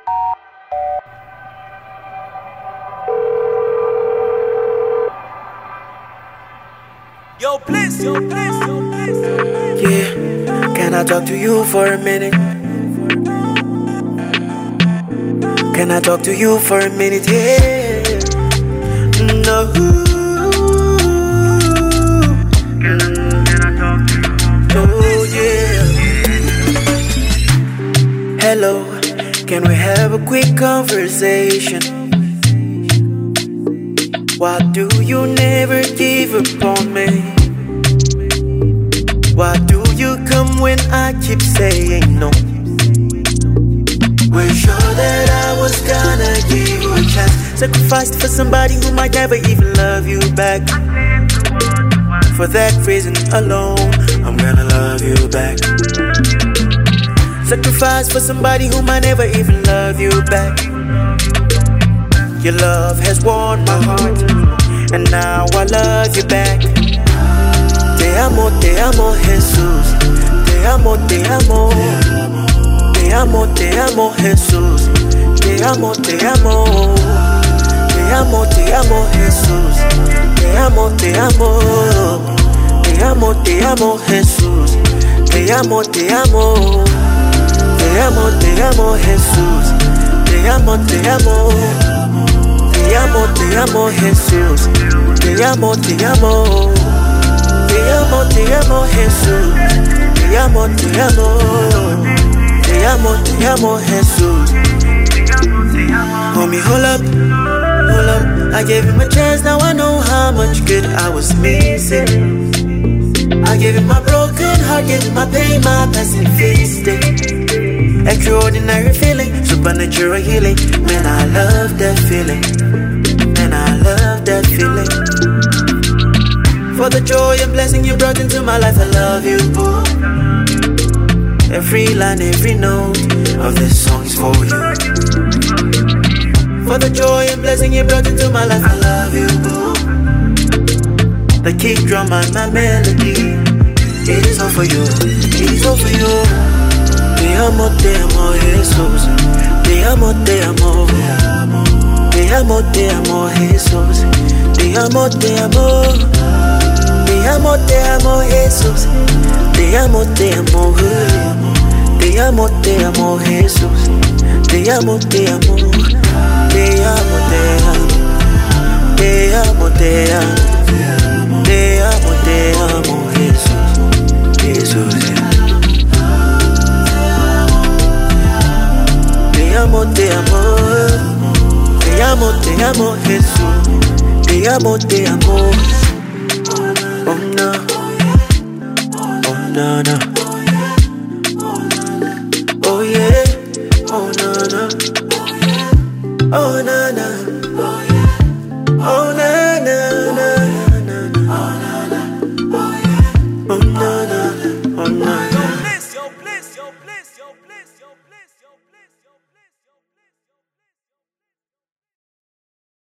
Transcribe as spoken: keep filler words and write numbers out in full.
Yo, please, yo, please, yo, please. Yeah, can I talk to you for a minute? Can I talk to you for a minute? Yeah, no. Oh, yeah. Hello, can we have a quick conversation? Why do you never give up on me? Why do you come when I keep saying no? We're sure that I was gonna give you a chance. Sacrificed for somebody who might never even love you back. For that reason alone, I'm gonna love you back. Sacrifice for somebody who might never even love you back. Your love has won my heart, and now I love you back. Te amo, te amo, Jesus. Te amo, te amo. Te amo, te amo, Jesus. Te amo, te amo. Te amo, te amo, Jesus. Te amo, te amo. Te amo, te amo, Jesus. Te amo, te amo. Te amo, te amo, Jesus. Te amo, te amo. Te amo, te amo, Jesús. Te amo, te amo. Te amo, te amo, Jesús. Te amo, te amo. Te amo, te amo, Jesús. Homie, hold up, hold up. I gave him a chance, now I know how much good I was missing. I gave him my broken heart, gave him my pain, my past and faced it. Extraordinary feeling, supernatural healing. Man, I love that feeling. Man, I love that feeling. For the joy and blessing you brought into my life, I love you, boo. Every line, every note of this song is for you. For the joy and blessing you brought into my life, I love you, boo. The kick drum and my melody, it is all for you, it is all for you. Te amo, te amo, Jesús. Te amo, te amo. Te amo, te amo, Jesús. Te amo, te amo. Te amo, te amo, Jesús. Te amo, te amo. Te amo, te amo, Jesús. Te amo, te amo. Te amo, te amo. Te amo, te amo. Te amo, te amo, Jesús. Jesús. Te amo, te amo. Te amo, te amo, Jesús. Te amo, te amo. Oh no. Oh no, no. Oh yeah. Oh no, no. Oh no, no.